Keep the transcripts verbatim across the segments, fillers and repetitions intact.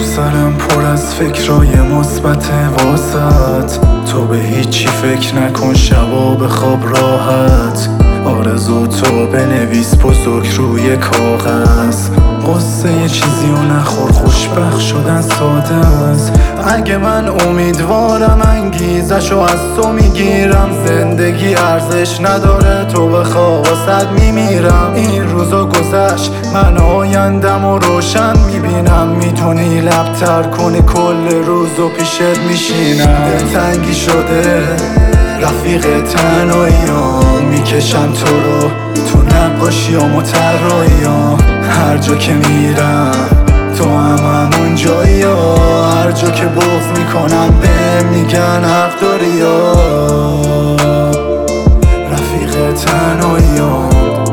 سرم پر از فکرای مثبت واسط، تو به هیچی فکر نکن شبا به خواب راحت. آرزو تو بنویس بزرگ روی کاغذ، قصه یه چیزی و نخور خوشبخت شدن ساده است. اگه من امیدوارم انگیزشو از تو میگیرم، زندگی ارزش نداره تو بخوا واسد میمیرم. این روزا گذشت من آیندم و روشن میبینم، میتونی لبتر کنی کل روزو پیشت میشینم. دلتنگی شده رفیق تنهاییام، میکشم تو رو تو نقاشیام و طراحیام. هر جا که میرم تو هم همون جایی ها، هر جا که بغض میکنم به میگن حق داری یا رفیق تنهاییام.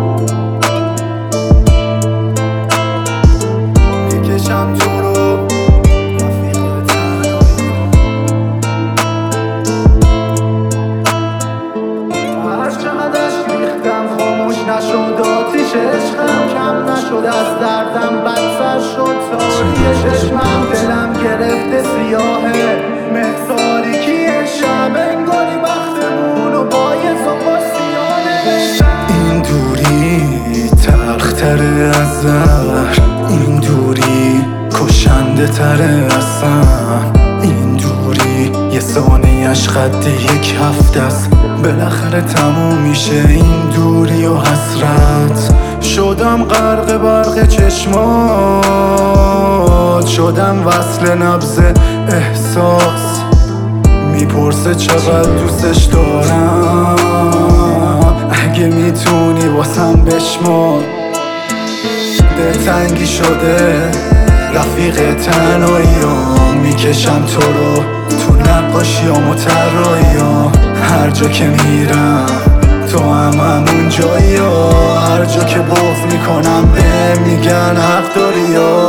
میکشم تو رو رفیق تنهاییام. هر چقدر عشق ریختم خاموش نشد آتیش عشقم، کم نشد از دردم بدتر شد تاریک چشمم. دلم گرفته سیاهه مثالیکی شب، انگاری بختمون و باید و سیانه. این دوری تلختره از زهر، این دوری کشنده تره اصلا. این دوری یه ثانیه‌اش قد یک هفته است، بالاخره تموم میشه این دوری و حسرت. شدم غرق برق چشمات، شدم وصل نبض احساس. میپرسه چقدر دوستش دارم، اگه میتونی واسم بشمار. دلتنگی شده رفیق تنهاییام، میکشم تو رو تو نقاشیام و طراحیام. هر جا که میرم تو هم همون جایی ها، هر جا که بغض میکنم به میگن حق داری یا